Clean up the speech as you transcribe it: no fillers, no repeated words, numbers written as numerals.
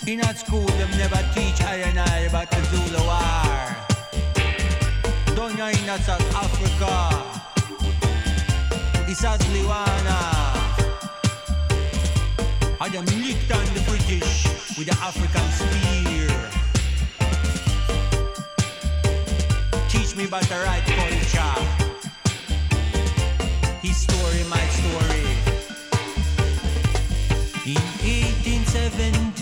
In a school, them never teach I and I about the Zulu war. Down here in South Africa, it's as Liwana. And them licked on the British with the African spear. Teach me about the right culture. His story, my story. In 1870